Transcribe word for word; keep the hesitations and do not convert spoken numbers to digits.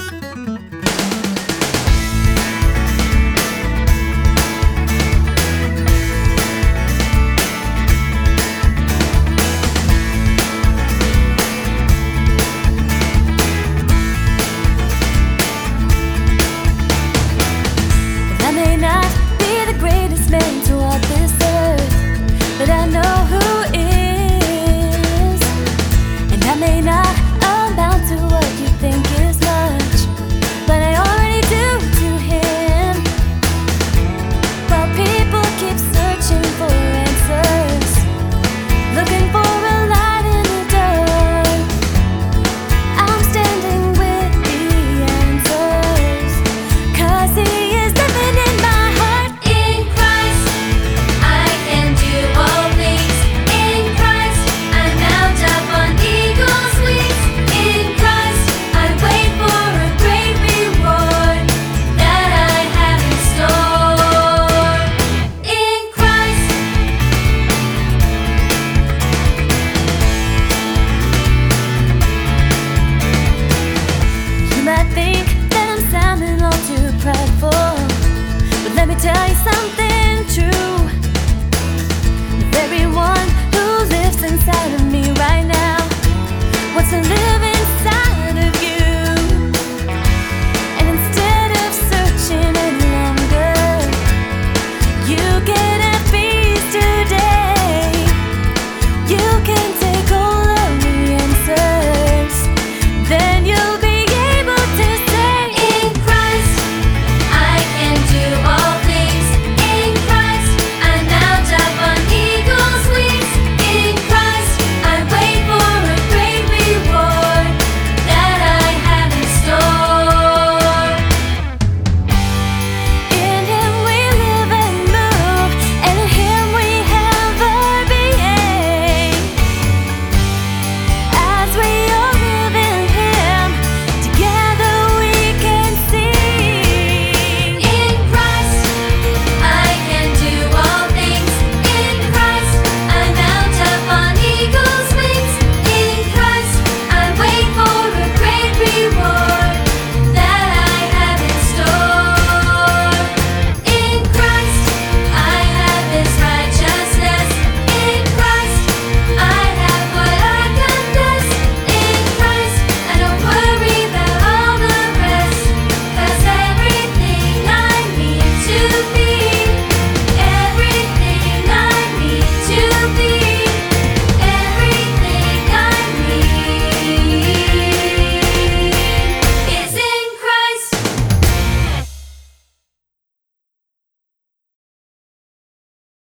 But I know who is, and I may not amount to what you think is much, but I already do to him. While people keep searching for answers, looking for a light in the dark, I'm standing with the answers, 'cause he is living in my heart. In Christ, I can do all things. In Christ, I mount up on eagle's wings. In Christ, I wait for a great reward that I have in store. In Christ, you might think that I'm sounding all too prideful, but let me tell you something true. The very one who lives inside of me right now wants to live